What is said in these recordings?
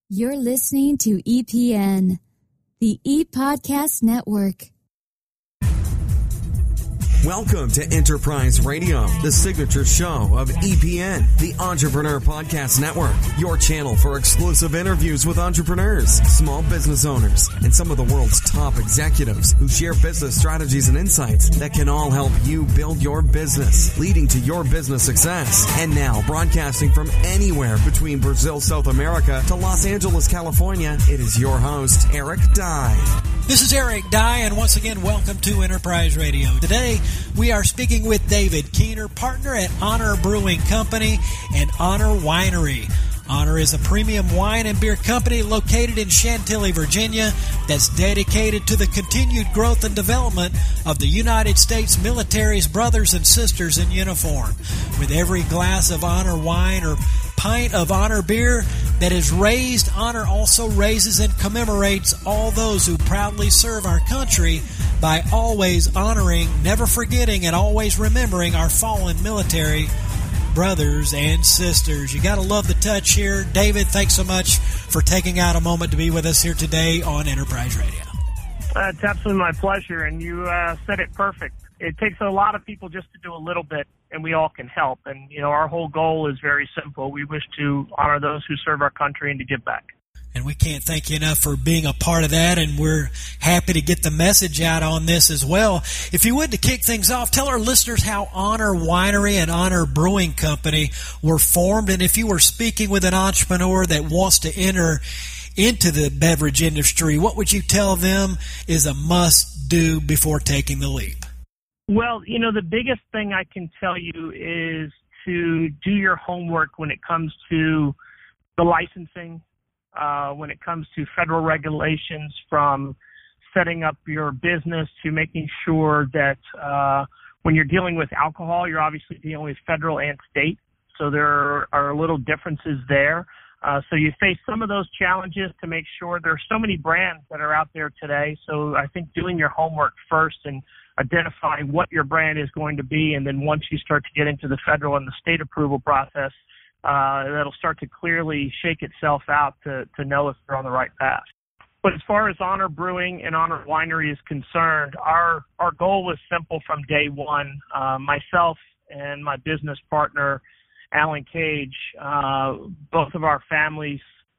You're listening to EPN, the ePodcast Network. Welcome to Enterprise Radio, the signature show of EPN, the Entrepreneur Podcast Network, your channel for exclusive interviews with entrepreneurs, small business owners, and some of the world's top executives who share business strategies and insights that can all help you build your business, leading to your business success. And now, broadcasting from anywhere between Brazil, South America to Los Angeles, California, it is your host, Eric Dye. This is Eric Dye, and once again, welcome to Enterprise Radio. Today, we are speaking with David Keener, partner at Honor Brewing Company and Honor Winery. Honor is a premium wine and beer company located in Chantilly, Virginia, that's dedicated to the continued growth and development of the United States military's brothers and sisters in uniform. With every glass of Honor wine or pint of Honor beer that is raised, Honor also raises and commemorates all those who proudly serve our country by always honoring, never forgetting, and always remembering our fallen military brothers and sisters. You got to love the touch here. David, thanks so much for taking out a moment to be with us here today on Enterprise Radio. It's absolutely my pleasure, and you said it perfect. It takes a lot of people just to do a little bit, and we all can help. And, you know, our whole goal is very simple. We wish to honor those who serve our country and to give back. And we can't thank you enough for being a part of that, and we're happy to get the message out on this as well. If you would, to kick things off, tell our listeners how Honor Winery and Honor Brewing Company were formed, and if you were speaking with an entrepreneur that wants to enter into the beverage industry, what would you tell them is a must-do before taking the leap? Well, you know, the biggest thing I can tell you is to do your homework when it comes to the licensing, when it comes to federal regulations, from setting up your business to making sure that when you're dealing with alcohol, you're obviously dealing with federal and state. So there are little differences there. So you face some of those challenges to make sure. There are so many brands that are out there today. So I think doing your homework first and identifying what your brand is going to be, and then once you start to get into the federal and the state approval process, that'll start to clearly shake itself out to know if you're on the right path. But as far as Honor Brewing and Honor Winery is concerned, our goal was simple from day one. Myself and my business partner, Alan Cage, both of our families,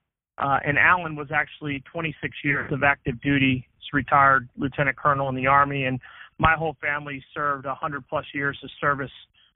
and Alan was actually 26 years of active duty. He's retired lieutenant colonel in the Army, and my whole family served 100-plus years of service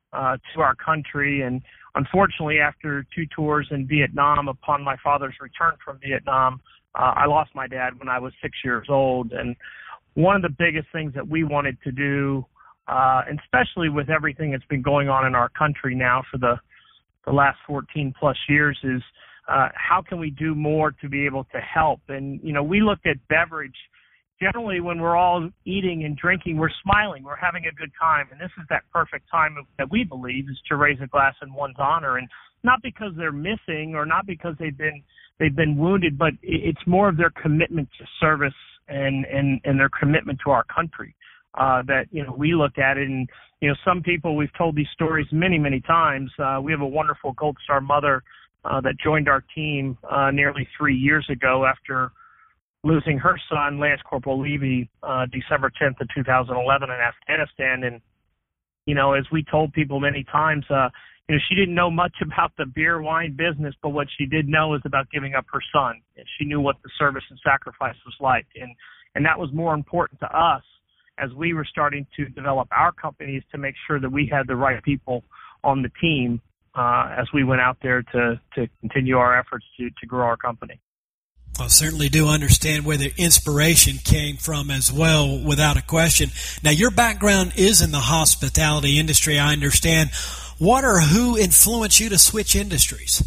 to our country. And unfortunately, after 2 tours in Vietnam, upon my father's return from Vietnam, I lost my dad when I was 6 years old. And one of the biggest things that we wanted to do, and especially with everything that's been going on in our country now for the last 14-plus years, is how can we do more to be able to help? And, you know, we looked at beverage. Generally, when we're all eating and drinking, we're smiling, we're having a good time, and this is that perfect time that we believe is to raise a glass in one's honor, and not because they're missing or not because they've been wounded, but it's more of their commitment to service and their commitment to our country that, you know, we look at it. And, you know, some people, we've told these stories many times. We have a wonderful Gold Star mother that joined our team nearly 3 years ago after losing her son, Lance Corporal Levy, December 10th of 2011 in Afghanistan. And, you know, as we told people many times, you know, she didn't know much about the beer wine business, but what she did know is about giving up her son. And she knew what the service and sacrifice was like. And that was more important to us as we were starting to develop our companies, to make sure that we had the right people on the team as we went out there to continue our efforts to grow our company. I certainly do understand where the inspiration came from as well, without a question. Now, your background is in the hospitality industry, I understand. What or who influenced you to switch industries?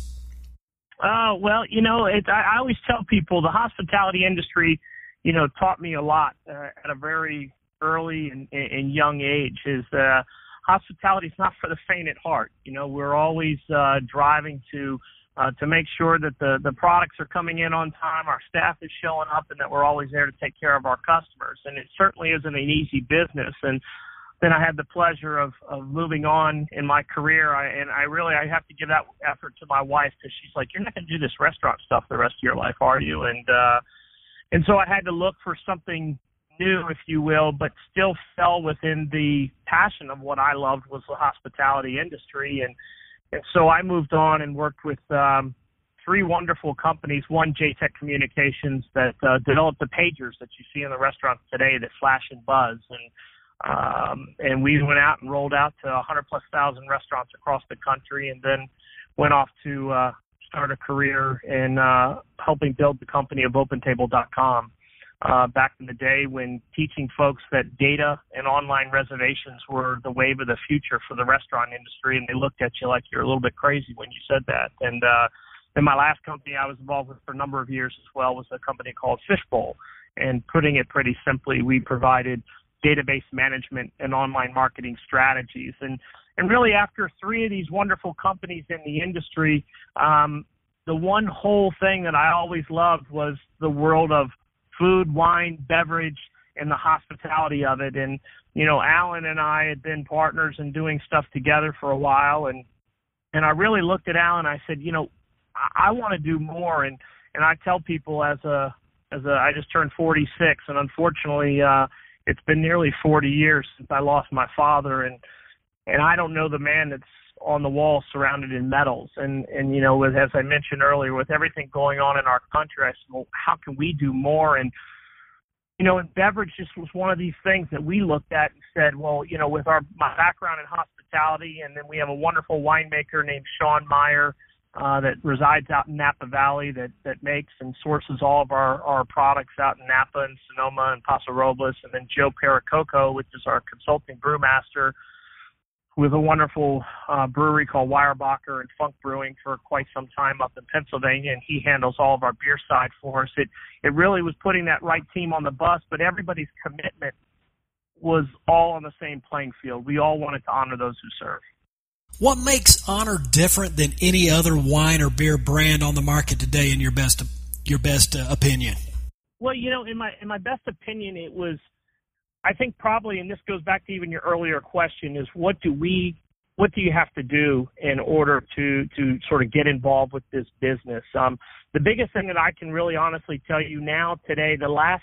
Well, you know, I always tell people the hospitality industry, you know, taught me a lot at a very early and young age. Is hospitality is not for the faint at heart. You know, we're always driving to make sure that the products are coming in on time, our staff is showing up, and that we're always there to take care of our customers. And it certainly isn't an easy business. And then I had the pleasure of moving on in my career. I have to give that effort to my wife, because she's like, you're not going to do this restaurant stuff the rest of your life, are you? And so I had to look for something new, if you will, but still fell within the passion of what I loved, was the hospitality industry. And so I moved on and worked with three wonderful companies. One, JTech Communications, that developed the pagers that you see in the restaurants today that flash and buzz. And we went out and rolled out to 100,000+ restaurants across the country, and then went off to start a career in helping build the company of OpenTable.com. Back in the day, when teaching folks that data and online reservations were the wave of the future for the restaurant industry, and they looked at you like you're a little bit crazy when you said that. And then my last company I was involved with for a number of years as well was a company called Fishbowl. And putting it pretty simply, we provided database management and online marketing strategies. And really, after three of these wonderful companies in the industry, the one whole thing that I always loved was the world of food, wine, beverage, and the hospitality of it. And, you know, Alan and I had been partners and doing stuff together for a while. And I really looked at Alan and I said, you know, I want to do more. And I tell people I just turned 46, and unfortunately, it's been nearly 40 years since I lost my father. And I don't know the man that's on the wall surrounded in medals. And you know, as I mentioned earlier, with everything going on in our country, I said, well, how can we do more? And, you know, and beverage just was one of these things that we looked at and said, well, you know, with my background in hospitality, and then we have a wonderful winemaker named Sean Meyer that resides out in Napa Valley that makes and sources all of our products out in Napa and Sonoma and Paso Robles, and then Joe Pericoco, which is our consulting brewmaster, with a wonderful brewery called Weyerbacher and Funk Brewing for quite some time up in Pennsylvania, and he handles all of our beer side for us. It really was putting that right team on the bus, but everybody's commitment was all on the same playing field. We all wanted to honor those who serve. What makes Honor different than any other wine or beer brand on the market today, in your best opinion? Well, you know, in my best opinion, it was, I think probably, and this goes back to even your earlier question, is what do you have to do in order to sort of get involved with this business? The biggest thing that I can really honestly tell you now today, the last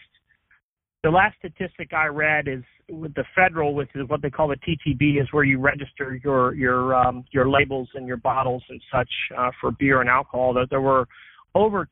statistic I read is with the federal, which is what they call the TTB, is where you register your labels and your bottles and such for beer and alcohol. That there were over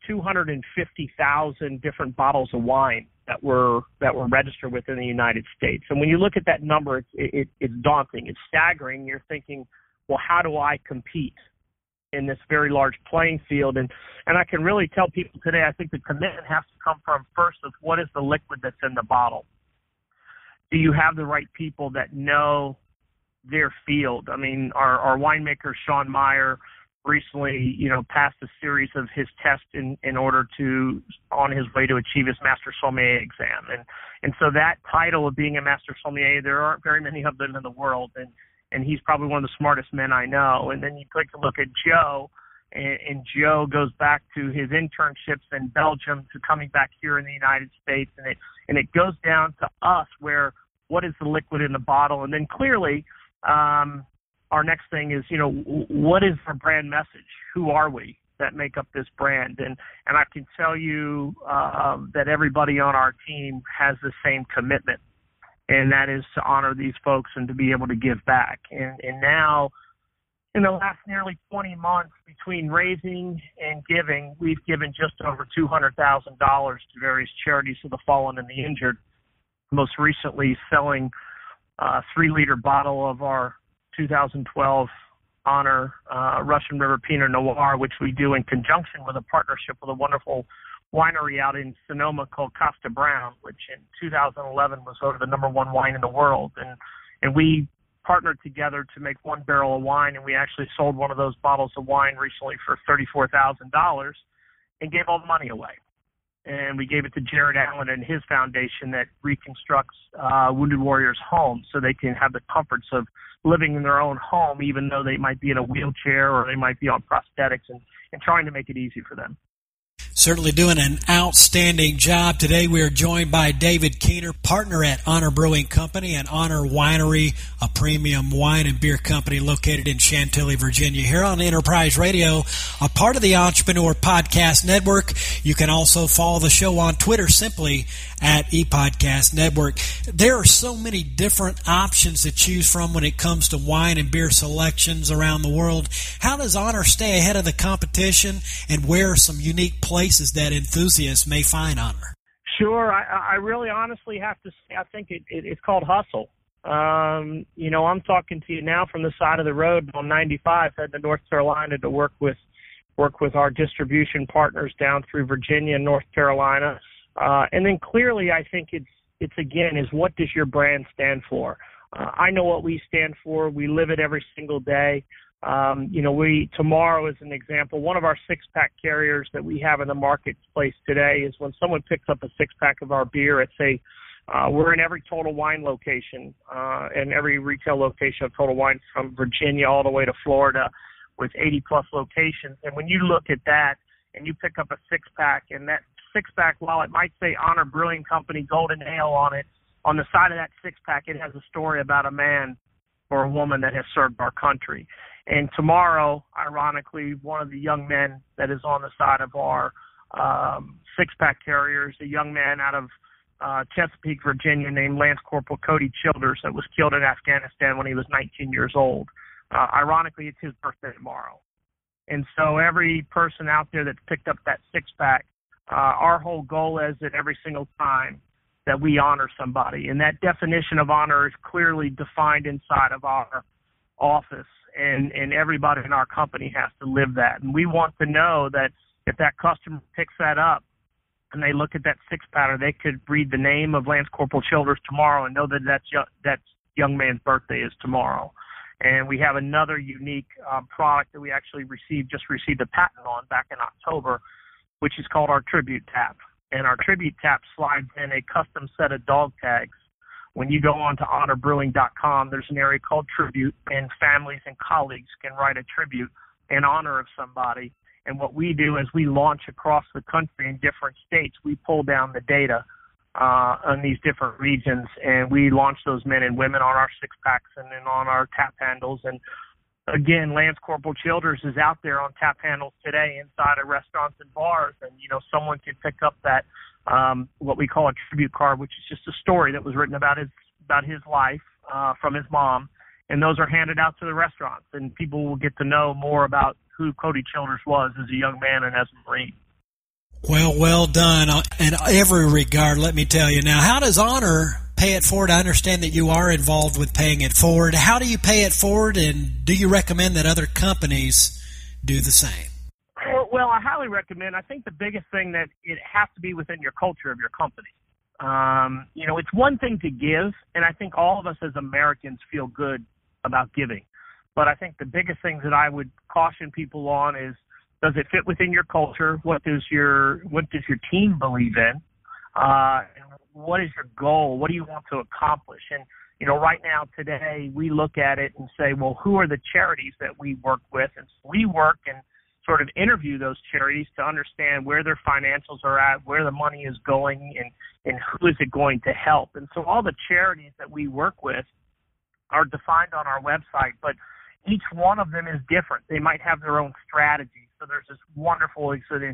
250,000 different bottles of wine that were registered within the United States. And when you look at that number, it's daunting. It's staggering. You're thinking, well, how do I compete in this very large playing field? And I can really tell people today, I think the commitment has to come from first of what is the liquid that's in the bottle. Do you have the right people that know their field? I mean, our winemaker, Sean Meyer, recently, you know, passed a series of his tests in order to, on his way to achieve his Master Sommelier exam. And so that title of being a Master Sommelier, there aren't very many of them in the world. And he's probably one of the smartest men I know. And then you take a look at Joe, and Joe goes back to his internships in Belgium to coming back here in the United States. And it goes down to us, where what is the liquid in the bottle? And then clearly, our next thing is, you know, what is our brand message? Who are we that make up this brand? And I can tell you that everybody on our team has the same commitment, and that is to honor these folks and to be able to give back. And now, in the last nearly 20 months, between raising and giving, we've given just over $200,000 to various charities for the fallen and the injured, most recently selling a 3-liter bottle of our 2012 Honor Russian River Pinot Noir, which we do in conjunction with a partnership with a wonderful winery out in Sonoma called Costa Brown, which in 2011 was voted the #1 wine in the world. And we partnered together to make 1 barrel of wine, and we actually sold one of those bottles of wine recently for $34,000 and gave all the money away. And we gave it to Jared Allen and his foundation that reconstructs Wounded Warriors' homes so they can have the comforts of living in their own home, even though they might be in a wheelchair or they might be on prosthetics, and trying to make it easy for them. Certainly doing an outstanding job. Today we are joined by David Keener, partner at Honor Brewing Company and Honor Winery, a premium wine and beer company located in Chantilly, Virginia. Here on Enterprise Radio, a part of the Entrepreneur Podcast Network. You can also follow the show on Twitter simply at ePodcast Network. There are so many different options to choose from when it comes to wine and beer selections around the world. How does Honor stay ahead of the competition, and where are some unique places that enthusiasts may find Honor? Sure. I really honestly have to say, I think it's called hustle. I'm talking to you now from the side of the road on 95, heading to North Carolina to work with our distribution partners down through Virginia and North Carolina. And then clearly, I think it's again, is what does your brand stand for? I know what we stand for. We live it every single day. Tomorrow as an example, one of our 6-pack carriers that we have in the marketplace today is when someone picks up a 6-pack of our beer, we're in every Total Wine location, and every retail location of Total Wine from Virginia all the way to Florida with 80 plus locations. And when you look at that and you pick up a 6-pack, and that 6-pack, while it might say Honor Brewing Company Golden Ale on it, on the side of that 6-pack, it has a story about a man or a woman that has served our country. And tomorrow, ironically, one of the young men that is on the side of our 6-pack carriers, a young man out of Chesapeake, Virginia, named Lance Corporal Cody Childers, that was killed in Afghanistan when he was 19 years old. Ironically, it's his birthday tomorrow. And so every person out there that's picked up that 6-pack, our whole goal is that every single time that we honor somebody. And that definition of honor is clearly defined inside of our office, and everybody in our company has to live that. And we want to know that if that customer picks that up and they look at that 6-pack, they could read the name of Lance Corporal Childers tomorrow and know that that young man's birthday is tomorrow. And we have another unique product that we actually just received a patent on back in October, which is called our Tribute Tap. And our Tribute Tap slides in a custom set of dog tags. When you go on to honorbrewing.com, there's an area called Tribute, and families and colleagues can write a tribute in honor of somebody. And what we do is we launch across the country in different states. We pull down the data on these different regions, and we launch those men and women on our 6-packs and then on our tap handles. And again, Lance Corporal Childers is out there on tap handles today inside of restaurants and bars, and someone could pick up that what we call a tribute card, which is just a story that was written about his life from his mom, and those are handed out to the restaurants, and people will get to know more about who Cody Childers was as a young man and as a Marine. Well done in every regard, let me tell you. Now, how does Honor pay it forward? I understand that you are involved with paying it forward. How do you pay it forward, and do you recommend that other companies do the same? Well, I highly recommend. I think the biggest thing that it has to be within your culture of your company. It's one thing to give, and I think all of us as Americans feel good about giving. But I think the biggest thing that I would caution people on is, does it fit within your culture? What does your team believe in? And what is your goal? What do you want to accomplish? And, right now, today, we look at it and say, well, who are the charities that we work with? And so we work and sort of interview those charities to understand where their financials are at, where the money is going, and who is it going to help. And so all the charities that we work with are defined on our website, but each one of them is different. They might have their own strategy. So there's this wonderful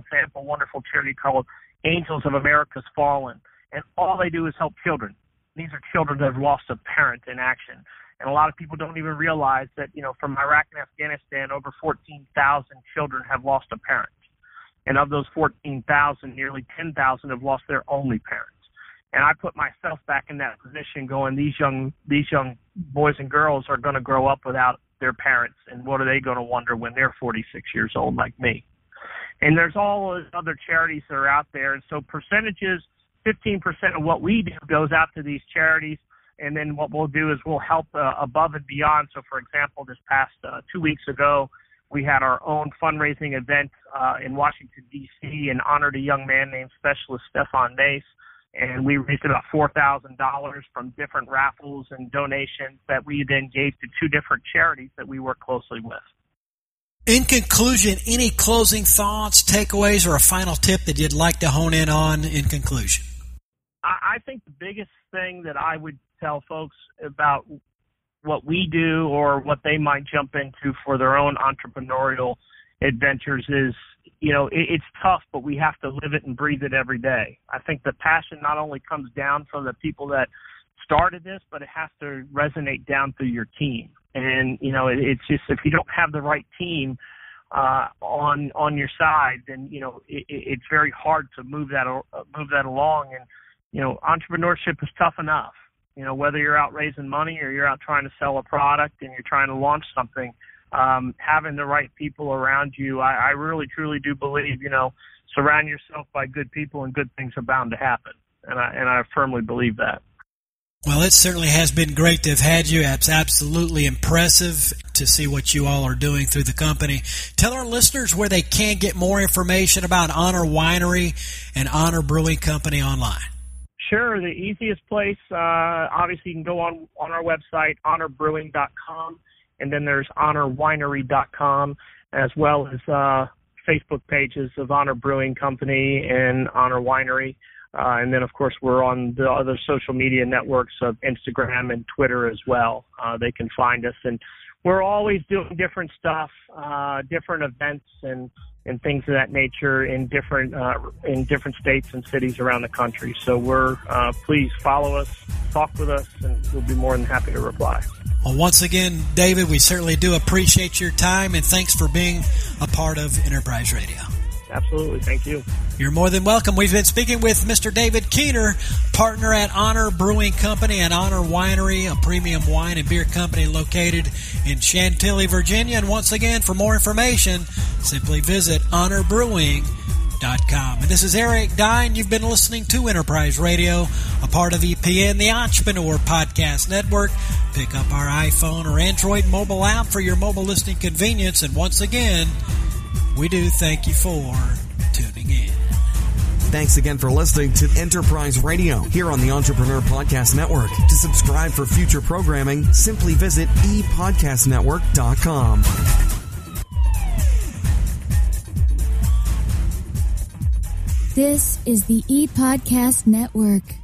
charity called Angels of America's Fallen, and all they do is help children. These are children that have lost a parent in action. And a lot of people don't even realize that, from Iraq and Afghanistan, over 14,000 children have lost a parent. And of those 14,000, nearly 10,000 have lost their only parents. And I put myself back in that position going, these young boys and girls are going to grow up without their parents. And what are they going to wonder when they're 46 years old like me? And there's all those other charities that are out there. And so percentages, 15% of what we do goes out to these charities. And then what we'll do is we'll help above and beyond. So, for example, this past 2 weeks ago, we had our own fundraising event in Washington, D.C., and honored a young man named Specialist Stefan Mace. And we raised about $4,000 from different raffles and donations that we then gave to 2 different charities that we work closely with. In conclusion, any closing thoughts, takeaways, or a final tip that you'd like to hone in on in conclusion? I think the biggest thing that I would tell folks about what we do or what they might jump into for their own entrepreneurial adventures is, it's tough, but we have to live it and breathe it every day. I think the passion not only comes down from the people that started this, but it has to resonate down through your team. And, it's just, if you don't have the right team on your side, then, it's very hard to move that along. And, entrepreneurship is tough enough. Whether you're out raising money or you're out trying to sell a product and you're trying to launch something, having the right people around you, I really, truly do believe, surround yourself by good people and good things are bound to happen. And I firmly believe that. Well, it certainly has been great to have had you. It's absolutely impressive to see what you all are doing through the company. Tell our listeners where they can get more information about Honor Winery and Honor Brewing Company online. Sure. The easiest place, obviously, you can go on our website, honorbrewing.com, and then there's honorwinery.com, as well as Facebook pages of Honor Brewing Company and Honor Winery. And then, of course, we're on the other social media networks of Instagram and Twitter as well. They can find us. And we're always doing different stuff, different events and things of that nature in different states and cities around the country. So please follow us, talk with us, and we'll be more than happy to reply. Well, once again, David, we certainly do appreciate your time, and thanks for being a part of Enterprise Radio. Absolutely. Thank you. You're more than welcome. We've been speaking with Mr. David Keener, partner at Honor Brewing Company and Honor Winery, a premium wine and beer company located in Chantilly, Virginia. And once again, for more information, simply visit honorbrewing.com. And this is Eric Dine. You've been listening to Enterprise Radio, a part of EPN, the Entrepreneur Podcast Network. Pick up our iPhone or Android mobile app for your mobile listening convenience. And once again, we do thank you for tuning in. Thanks again for listening to Enterprise Radio here on the Entrepreneur Podcast Network. To subscribe for future programming, simply visit epodcastnetwork.com. This is the ePodcast Network.